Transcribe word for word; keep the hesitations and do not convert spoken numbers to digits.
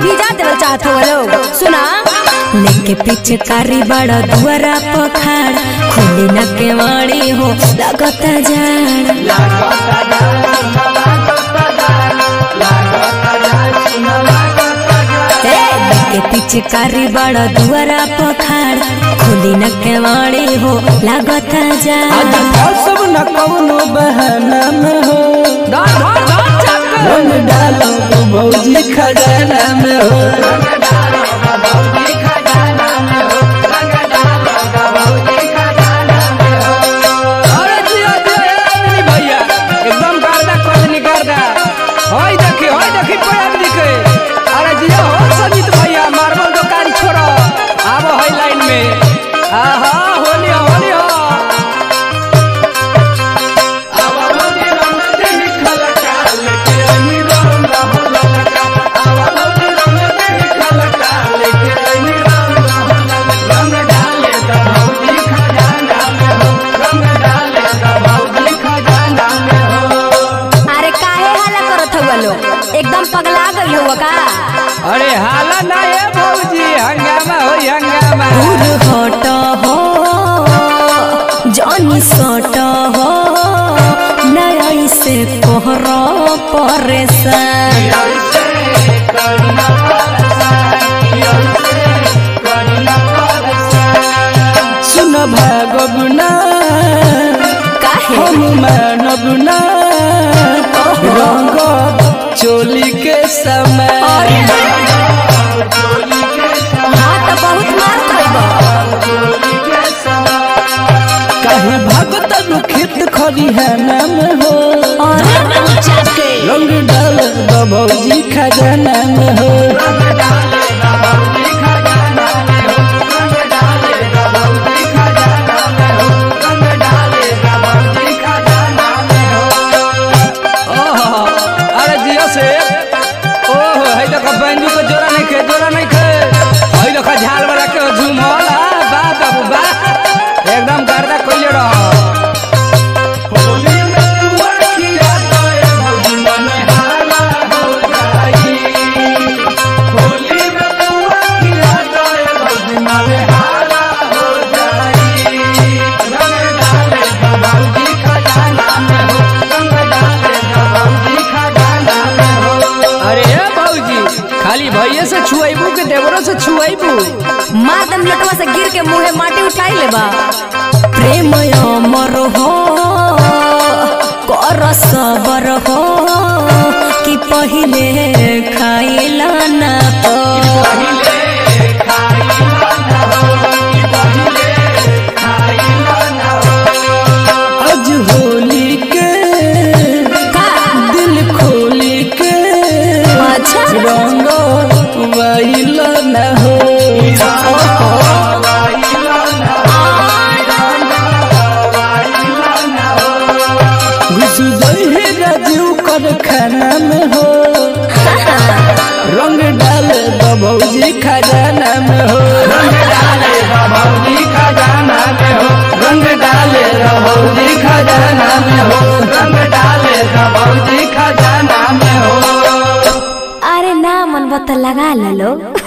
भिजा देवल चाहत हो लो। सुना लेके पीछे कारी बड़ा दुआरा पखाड़ खोली न केवाड़ी हो लगता जाड़ लेके पीछे कारी बड़ा दुआरा पखाड़ खोली न केवाड़ी हो लगता जाड़ सब न कौनो बहाना में हो रंग डालो तो भौजी खजाना में हो एकदम पगला गई हो का। अरे हाला ना है भौजी हंगामा हो हंगामा दूर हट हो जानी सट हो नई से कोहर परेशान सुन भागबना हम मानबना रंग चोली के समय हाँ तो बहुत मार कहीं भगत दुखित खरिहाना में हो रंग डाल भौजी खजाना में हो एकदम गर्दा कोइले रह खाली भैया से छुआइबू के देवरों से छुआइबू मार दम लटवा से गिर के मुंहे माटी उठाई लेबा। प्रेम अमर हो कर सबर हो कि पहिले खाइला ना हो आज होली के दिल खोली के रंग वाइल न हो राजू कर खाना में हो रंग डाल भौजी खजाना में हो रंग डाले भौजी खजाना में हो रंग डाले भौजी खजाना में हो रंग डाले भौजी खजाना में हो। अरे ना मन बता लगा लो।